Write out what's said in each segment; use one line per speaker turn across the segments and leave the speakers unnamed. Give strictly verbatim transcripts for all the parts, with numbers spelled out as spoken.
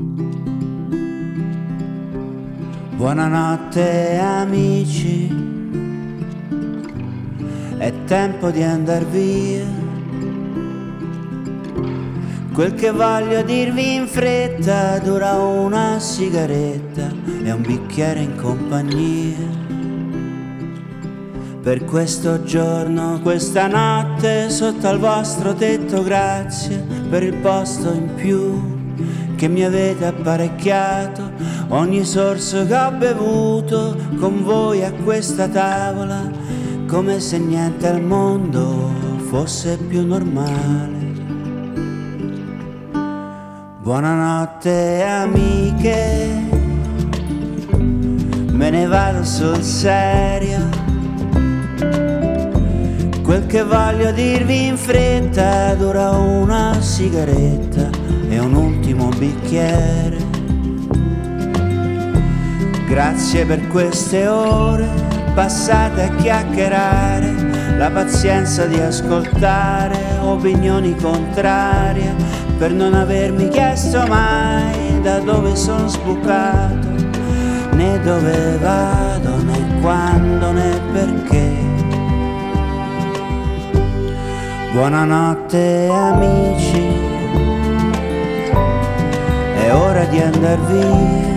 Buonanotte amici, è tempo di andar via. Quel che voglio dirvi in fretta dura una sigaretta e un bicchiere in compagnia. Per questo giorno, questa notte, sotto al vostro tetto grazie per il posto in più che mi avete apparecchiato. Ogni sorso che ho bevuto con voi a questa tavola, come se niente al mondo fosse più normale. Buonanotte amiche, me ne vado sul serio. Quel che voglio dirvi in fretta dura una sigaretta e un ultimo bicchiere. Grazie per queste ore passate a chiacchierare, la pazienza di ascoltare opinioni contrarie, per non avermi chiesto mai da dove sono sbucato, né dove vado, né quando, né perché. Buonanotte amici, è ora di andar via.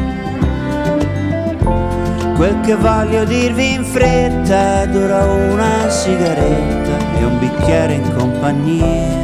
Quel che voglio dirvi in fretta dura una sigaretta e un bicchiere in compagnia.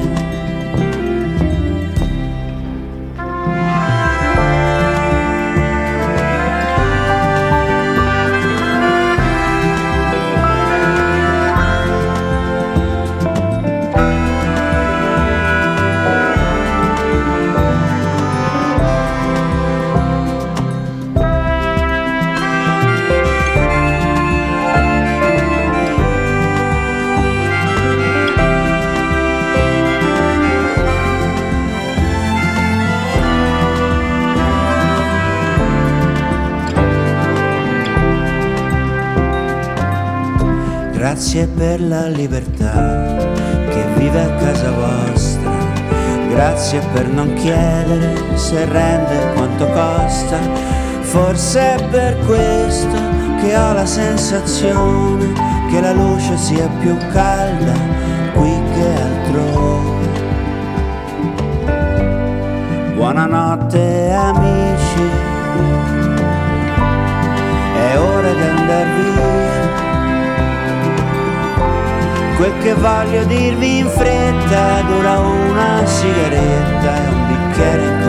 Grazie per la libertà che vive a casa vostra. Grazie per non chiedere se rende quanto costa. Forse è per questo che ho la sensazione che la luce sia più calda qui che altrove. Buonanotte amici, è ora di andar via. Quel che voglio dirvi in fretta dura una sigaretta e un bicchiere in